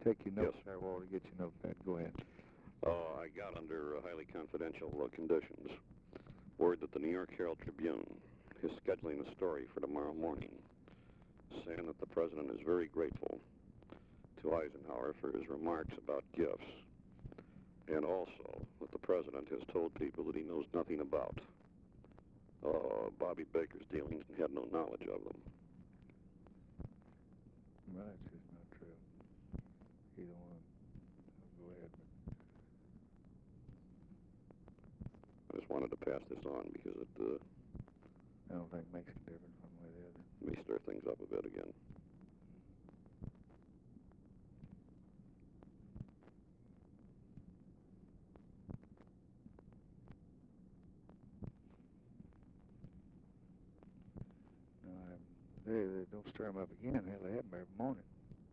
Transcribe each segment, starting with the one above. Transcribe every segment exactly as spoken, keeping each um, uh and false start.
take your notes Yes. there, Walter, get your notepad. Go ahead. Uh, I got under uh, highly confidential uh, conditions word that the New York Herald Tribune is scheduling a story for tomorrow morning saying that the president is very grateful to Eisenhower for his remarks about gifts, and also that the president has told people that he knows nothing about uh, Bobby Baker's dealings and had no knowledge of them. Well, that's just not true. Either one. Go ahead. I just wanted to pass this on because it uh, I don't think it makes a difference one way or the other. may stir things up a bit again. No, I haven't. They, they don't stir them up again. Hell, they have them every morning.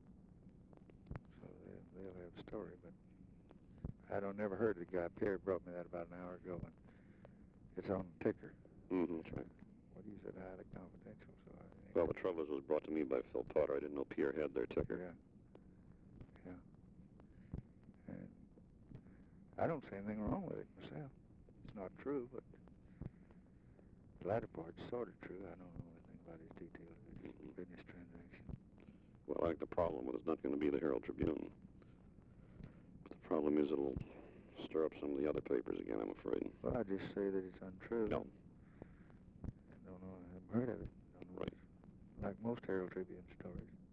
So they, they'll have a story, but I don't never heard the guy. Perry brought me that about an hour ago, and it's on the ticker. Mm-hmm, that's right. What you said, highly confidential. So I, Well, the trouble is, it was brought to me by Phil Potter. I didn't know Pierre had their ticker. Yeah. Yeah. And I don't see anything wrong with it myself. It's not true, but the latter part's sort of true. I don't know anything about his details of his Mm-hmm. business transaction. Well, I think the problem with it's not going to be the Herald Tribune. But the problem is it'll stir up some of the other papers again, I'm afraid. Well, I just say that it's untrue. No. I don't know. I haven't heard of it. Don't know Right. Like most Herald Tribune stories.